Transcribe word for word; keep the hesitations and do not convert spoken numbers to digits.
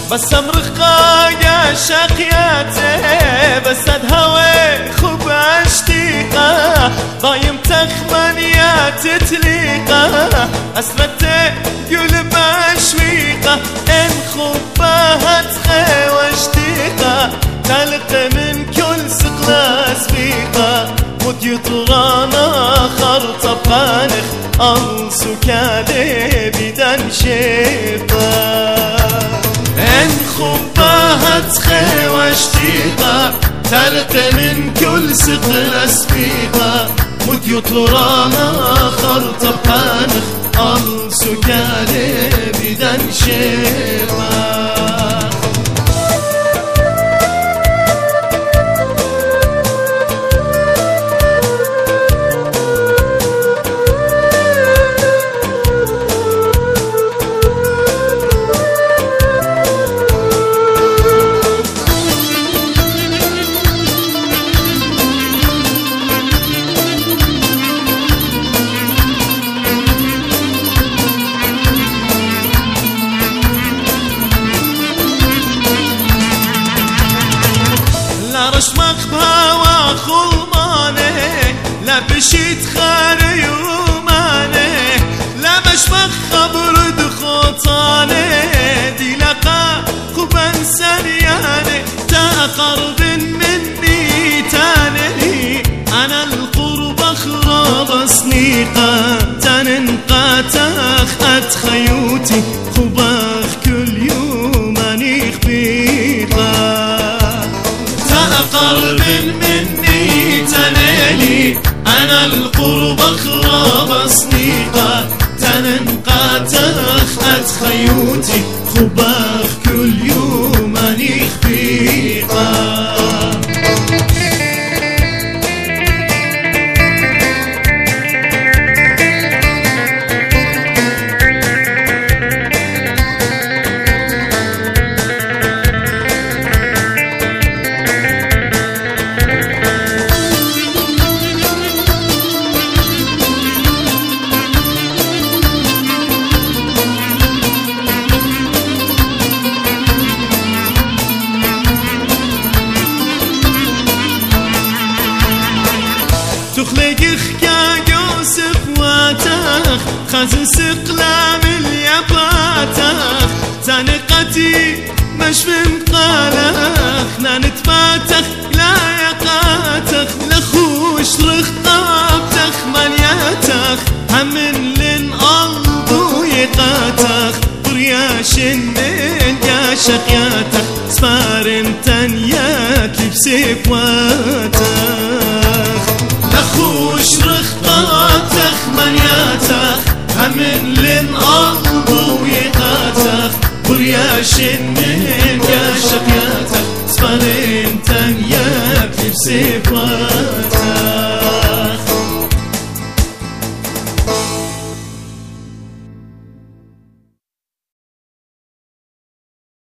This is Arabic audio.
بس امرقا يا شقياته بس هوي خوب اشتيقه ضايم تخمن يا تتليقه اسرته قلب اشويقه ان خوبها تخي واشتيقه تلقى من كل سقله سبيقه مد يطرانا خرطة بخانخ أنسو كالي بدن شيطة إن خباها تخي واشتيقة تلقى من كل سقلة سبيقة مد يطرانا خرطة بخانخ أنسو كالي بدن شيطة رشمخ بهوا خلمانه لا بشيت خاري ومانه لا بشمخ خبرد خطانه دي لقا خبن سريانه تا قرب مني تاني انا القرب خراب صنيقه تننقى تاخت خيوتي خباخ كل يوم اني خبيقه قرب مني تنالي أنا القرب خراب صنيقة تننقى تخت خيوتي خباخ كل يوم أني خبيقة تخلقخ يا يوسف واتخ خزن سقلام اليباتخ تنقتي مش بمقالخ نانتباتخ لا يقاتخ لخوش رخطابتخ ملياتخ همن لن قلبو يقاتخ برياش من يا شقياتخ سفار تنيات لبسيف واتخ لخوش رخطاتخ منياتخ همن لن